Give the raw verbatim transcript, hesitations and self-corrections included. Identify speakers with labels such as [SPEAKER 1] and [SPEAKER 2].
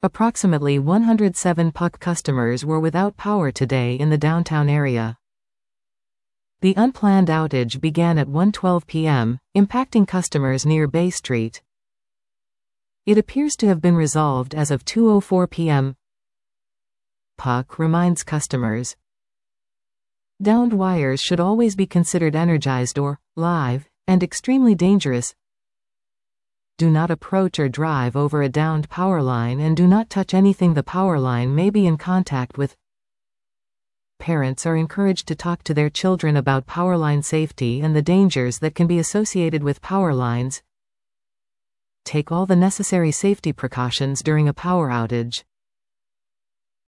[SPEAKER 1] Approximately one hundred seven P U C customers were without power today in the downtown area. The unplanned outage began at one twelve p m, impacting customers near Bay Street. It appears to have been resolved as of two oh four p m P U C reminds customers. Downed wires should always be considered energized or live, and extremely dangerous. Do not approach or drive over a downed power line and do not touch anything the power line may be in contact with. Parents are encouraged to talk to their children about power line safety and the dangers that can be associated with power lines. Take all the necessary safety precautions during a power outage.